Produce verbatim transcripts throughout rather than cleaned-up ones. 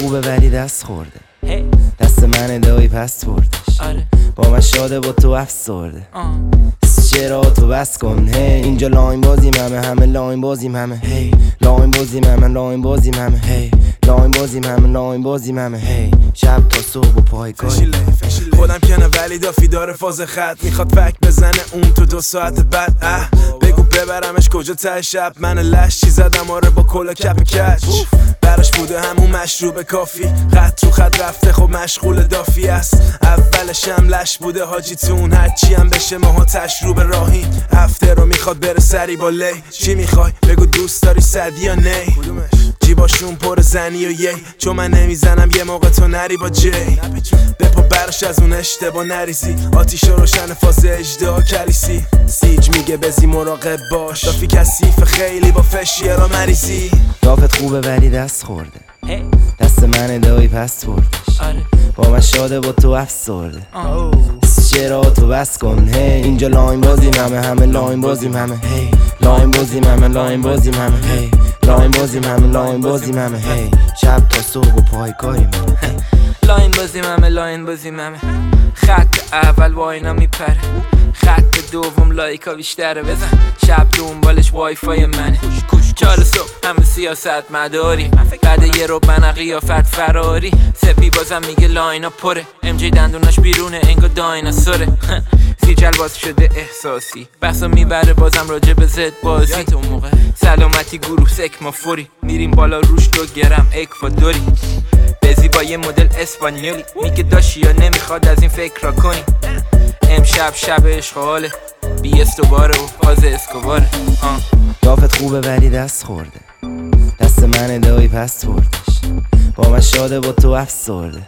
خوبه ولی دست خورده دست من دایی پس بردش با من شاده با تو افسرده چرا تو بس کن هی اینجا لاین بازیم همه همه لاین بازیم همه هی لاین بازیم همه لاین بازیم همه هی لاین بازیم همه لاین بازیم همه هی شب تا صبح و پای کاری خودم کنه ولی دافی داره فاز خط میخواد فک بزنه اون تو دو ساعت بعد اه بگو ببرمش کجا ته شب من لش چی زدم آره با کلا کپ کچ براش بوده همون مشروب کافی خط رو خط رفته خب مشغول دافی است اولش هم لش بوده حاجی تون هرچی هم بشه ماها تشروب راهی هفته رو میخواد بره سری با لی چی میخوای بگو دوست داری صدی یا نی جیباشون پر زنی و یی چون من نمیزنم یه موقع تو نری با جی بپا برش از اون اشتباه نریزی آتیش روشن فاز اجدها کلیسی سیج میگه بزی مراقب باش دافی کثیف خیلی با فشیه را مریضی دافت خوبه ولی دست خورده دست من دایی پس بردش با من شاده با تو افسرده چرا تو بس کن هی اینجا لاین بازیم همه همه لاین بازیم همه هی لاین بازیم همه لاین بازیم همه هی لاین بازیم همه لاین بازیم همه هی شب تا صبح و پای کاریم لاین بازیم همه لاین بازیم همه خط اول واینا میپره خط دوم لایکا بیشتره بزن شب دنبالش وای فای منه چهار صبح همه سیاست مداری بعد یه رو من قیافت فراری سپی بازم میگه لاینا پره ام جی دندوناش بیرونه انگا دایناسوره سیجل باز شده احساسی بحثا میبره بازم راجع به زد بازی سلامتی گروه سکما فوری میریم بالا روش دو گرم اکوادوری بزی با یه مدل اسپانیولی میگه داشی یا نمیخواد از این فکر را کنی امشب شب عشقاله بی استوباره و فاز اسکوباره دافت خوبه ولی دست خورده دست من دایی پس بردش با من شاده با تو افسرده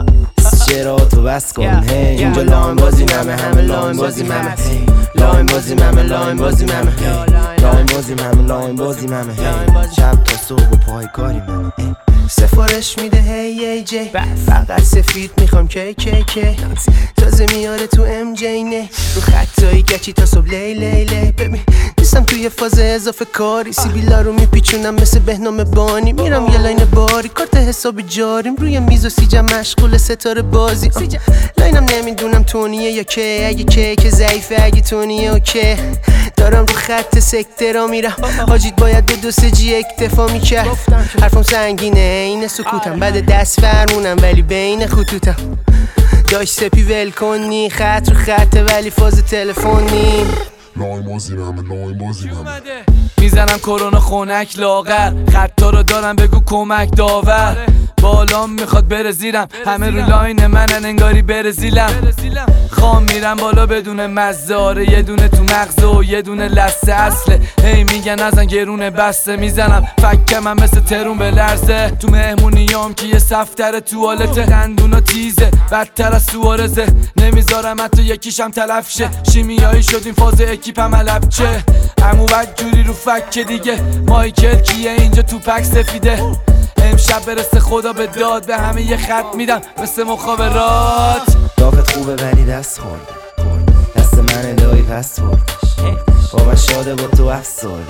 چرا تو بس کن هی اینجا لاین بازیم همه همه لاین بازیم همه هی لاین بازیم همه لاین بازیم همه هی لاین بازیم همه لاین بازیم همه هی شب تا صبح و پای کاریم همه سفارش میده هی ای جی فقط سفید میخوام کی کی کی تازه میاره تو ام جی نه رو خطایی گچی تا صبح لی لی لی ببین نیستم توی فاز اضافه کاری سیبیلا رو میپیچونم مثل بهنام بانی میرم یه لاین باری کارت حساب جاریم روی میز و سیجم مشغول ستاره بازی لاینم نمیدونم تونیه یا که اگه که که ضعیفه اگه تونیه اوکی دارم رو خط سکترا میرم حاجیت باید به دو سه جی اکتفا میکرد حرفم سنگینه این سکوتم بعد دست فرمونم ولی بین خطوطم داشت سپی ول کنی خط رو خطه ولی فاز تلفنی لاین بازیم همه لاین بازیم همه میزنم کرونا خونک لاغر خطا رو دارم بگو کمک داور بالام میخواد بره زیرم همه رو لاین منن انگاری بره زیلم خام میرم بالا بدون مزاره یه دونه تو مغزه و یه دونه لسه اصله هی میگن ازن گرونه بسته میزنم فکه من مثل ترون به لرزه تو مهمونیام که یه صفتر توالته دندونا تیزه بدتر از سوارزه نمیذارم حتی یکیشم تلف شه شیمیایی شد این فاز اکیپم علب چه امو بد جوری رو فکه دیگه مایکل کیه اینجا تو پک سفیده امشب برسه خدا به داد به همه یه خط میدم مثل مخابرات دافت خوبه ولی دست خورده دست من دایی پس بردش با من شاده با تو افسرده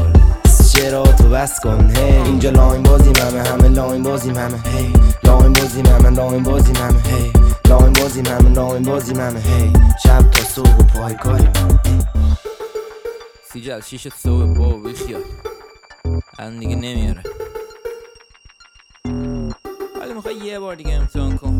چرا تو بس کن هی اینجا لاین بازیم همه همه لاین بازیم همه هی لاین بازیم همه لاین بازیم همه هی لاین بازیم همه لاین بازیم همه هی شب تا صبح و پای کاریم سیجل شیش صبح با بیخیال الان دیگه نمیاره ولی میخوای یه بار دیگه امتحان کن